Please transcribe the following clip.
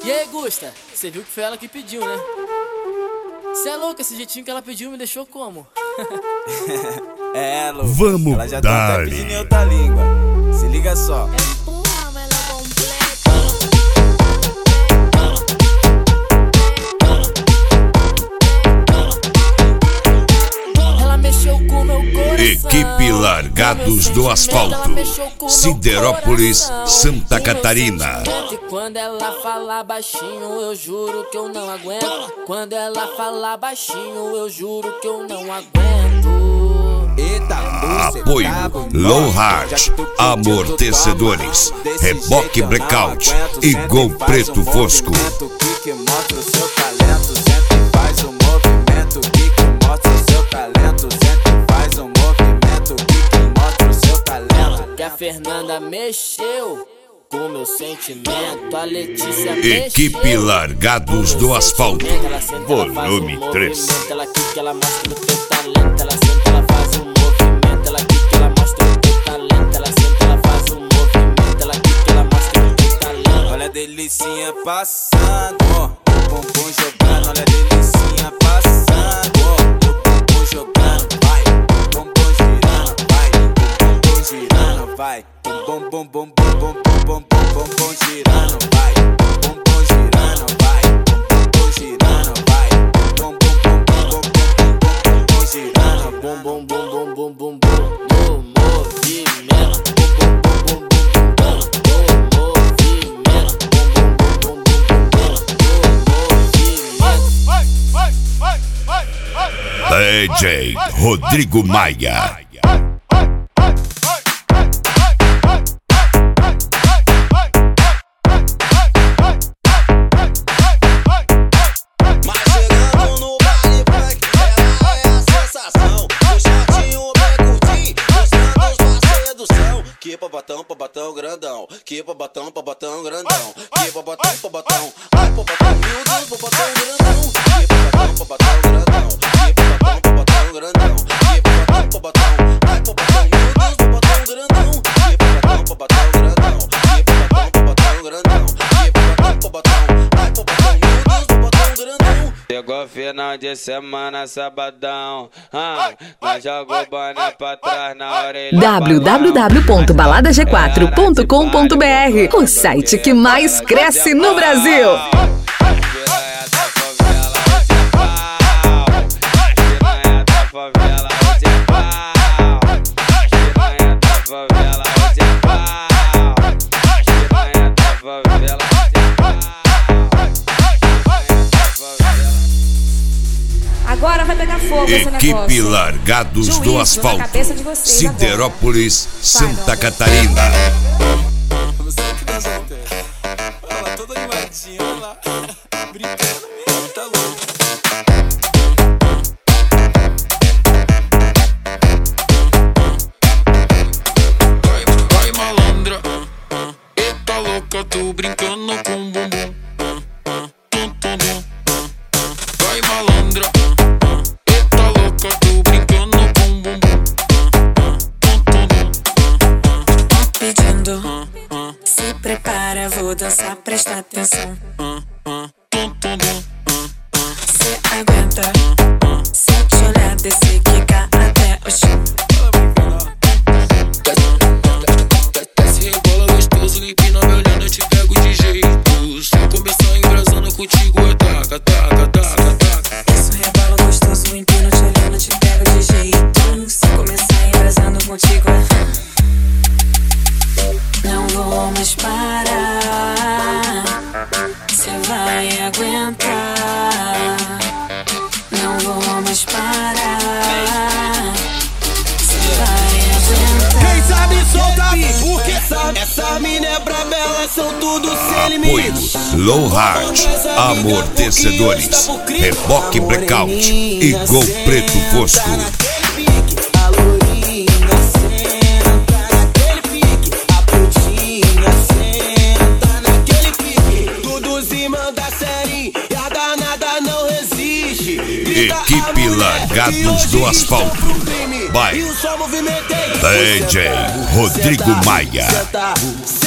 E aí, Gusta, você viu que foi ela que pediu, né? Cê é louco, esse jeitinho que ela pediu me deixou como? É, louco. Vamos ela já tá até dar. pedindo em outra língua. Se liga só. Ela mexeu com meu coração. Equipe Largados do Asfalto, Siderópolis, Santa Catarina. E quando ela fala baixinho, eu juro que eu não aguento. Quando ela fala baixinho, eu juro que eu não aguento. Eita, Apoio Low Hard, amortecedores, reboque blackout e gol preto fosco. Que mostra o seu talento, senta e faz um movimento. Que mostra o seu talento, senta e faz um movimento. Que mostra o seu talento. Que a Fernanda mexeu com meu sentimento, a Letícia mexeu. Equipe Largados do Asfalto, Ela senta, ela faz volume um 3. movimento, ela quica, ela mostra o teu talento. Ela senta, ela faz um movimento, ela quica, ela mostra o teu talento. Ela senta, ela faz um movimento, ela quica, ela mostra o teu talento. Olha a delicinha passando, o bumbum jogando. Olha a delicinha passando, o bumbum jogando. Vai, o bumbum girando, vai, o bumbum girando, vai. O bumbum, bum, bum, bum, bum, bum, bum, bum girando, vai. O bumbum girando, vai. O bumbum girando, vai. O bumbum, bum, bum, bum, bum, bum, bum girando. Bum bum bum bum bum bum bum no movimento. Bum bum bum bum bum bum no movimento. Bum bum bum bum bum bum no movimento. DJ Rodrigo Maia. Mas chegando no baile funk, ela é a sensação. O chatinho bem curtir, mostrando os parceiros do céu. Que pra batão grandão. Que pra batão grandão. Que pra batão. Ai, pra batão, meu Deus, pra batão grandão. Que pra batão grandão. Que pra batão grandão. Que pra batão. Ai, pra batão, meu Deus, pra batão grandão. Que pra batão grandão. Que pra batão grandão. Que pra batão. Ai, pra batão, meu Deus, pra batão grandão. Chegou final de semana, sabadão. Nós jogou boné pra trás na orelha. www.baladag4.com.br, o site que mais cresce no Brasil. Agora vai pegar fogo esse negócio. Equipe Largados do Juízo na Asfalto, cabeça de vocês Siderópolis, Santa Catarina. Você que dança no pé. Olha lá, toda animadinha, olha lá. Brincando mesmo, tá louco. Vai malandra, eita louca, tô brincando com o bumbum. Vai malandra, eita louca, tô brincando com o bumbum. Pedindo, se prepara, vou dançar, presta atenção. Cê aguenta, se eu te olhar, descer, quicar até o chão. Desce, rebola gostoso, empina me olhando, eu te pego de jeito. Se eu começar embrasando contigo, é taca, taca, taca, taca. Isso rebola gostoso, empina te olhando, te pego de jeito. Se começar embrasando contigo, não vou mais parar. Cê vai aguentar. Não vou mais parar. Cê vai aguentar. Quem sabe solta, porque sabe. Essa mina é braba, elas são tudo sem Apoio limites. Low Hard, amortecedores, reboque blackout e gol preto fosco. A lourinha senta naquele pique. A putinha senta naquele pique. Tudo se manda série e a danada não resiste. Equipe Largados do Asfalto, by DJ Rodrigo Maia.